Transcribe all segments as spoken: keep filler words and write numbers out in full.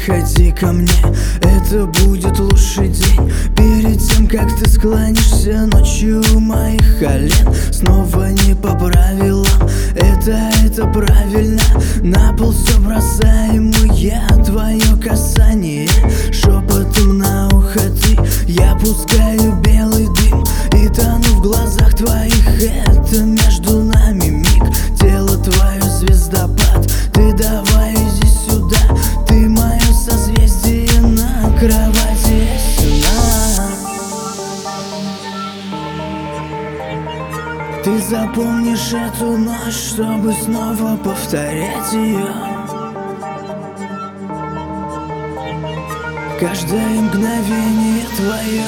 приходи ко мне, это будет лучший день. Перед тем, как ты склонишься ночью у моих колен, снова не по правилам, это, это правильно. На пол все бросаем мы, я, твое касание, шепотом на ухо ты. Я пускаю белый дым и тону в глазах твоих. Это между нами миг, тело твое звездопад. Ты давай иди сюда, ты мое созвездие на кровати сна. Ты запомнишь эту ночь, чтобы снова повторять ее. Каждое мгновение твое.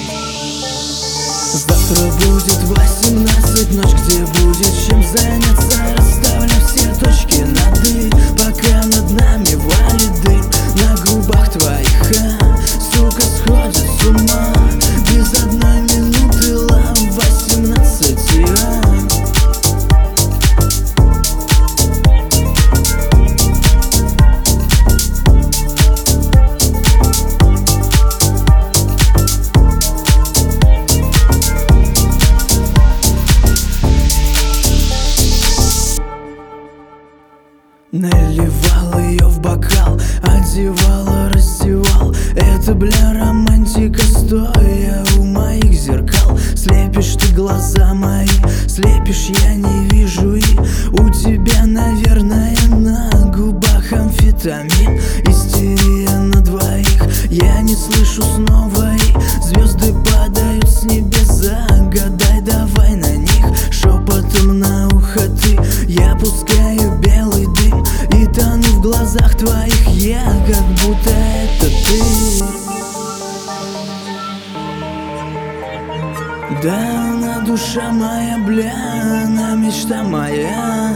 Завтра будет восемнадцать, ночь, где будет чем заняться. Расставлю все точки над «и», пока над нами валит дым. На губах твоих, а, сука, сходит с ума. Без одной минуты лав восемнадцати, а. Наливал ее в бокал, одевал, раздевал. Это, бля, романтика, стоя у моих зеркал. Слепишь ты глаза мои, слепишь, я не вижу. И у тебя, наверное, на губах амфетамин. Истерия на двоих, я не слышу снова. И звезды падают с небес, загадай давай на них. Шепотом на ухо ты, я пускаю белый дым и тону в глазах твоих, я, как будто это ты. Да, она душа моя, бля, она мечта моя.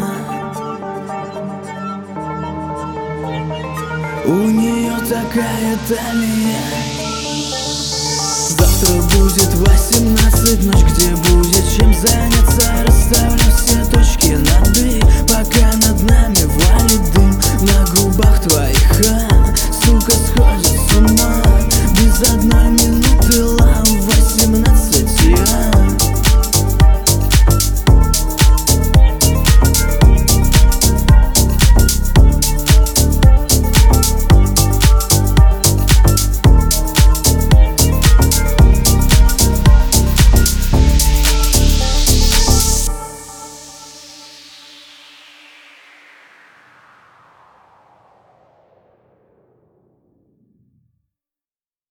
У нее такая талия. Завтра будет восемнадцать, ночь, где будет чем заняться. Расставлю все точки над «и», пока над нами валит